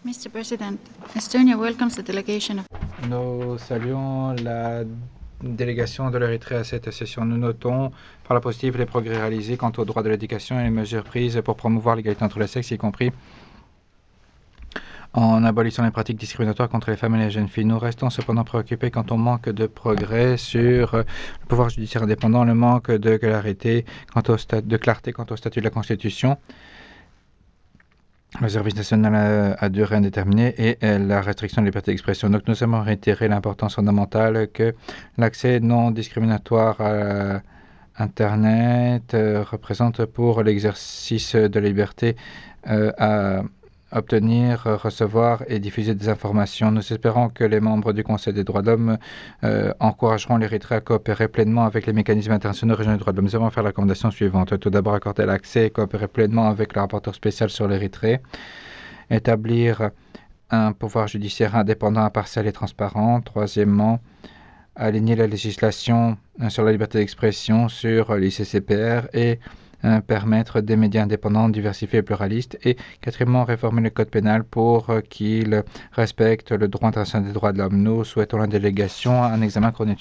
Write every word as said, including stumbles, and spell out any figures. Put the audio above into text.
Mister President, Estonia welcomes the delegation of Nous saluons la délégation de l'Érythrée à cette session. Nous notons par la positive les progrès réalisés quant aux droits de l'éducation et les mesures prises pour promouvoir l'égalité entre les sexes, y compris en abolissant les pratiques discriminatoires contre les femmes et les jeunes filles. Nous restons cependant préoccupés quant au manque de progrès sur le pouvoir judiciaire indépendant, le manque de clarté quant au, sta- de clarté quant au statut de la Constitution, le service national à durée indéterminée et la restriction de la liberté d'expression. Donc nous avons réitéré l'importance fondamentale que l'accès non discriminatoire à Internet euh, représente pour l'exercice de la liberté euh, à obtenir, recevoir et diffuser des informations. Nous espérons que les membres du Conseil des droits de l'homme euh, encourageront l'Érythrée à coopérer pleinement avec les mécanismes internationaux régionaux des droits de l'homme. Nous allons faire la recommandation suivante. Tout d'abord, accorder l'accès et coopérer pleinement avec le rapporteur spécial sur l'Érythrée. Établir un pouvoir judiciaire indépendant, impartial et transparent. Troisièmement, aligner la législation sur la liberté d'expression sur l'I C C P R et euh, permettre des médias indépendants, diversifiés et pluralistes. Et quatrièmement, réformer le code pénal pour euh, qu'il respecte le droit international des droits de l'homme. Nous souhaitons la délégation un examen chronologique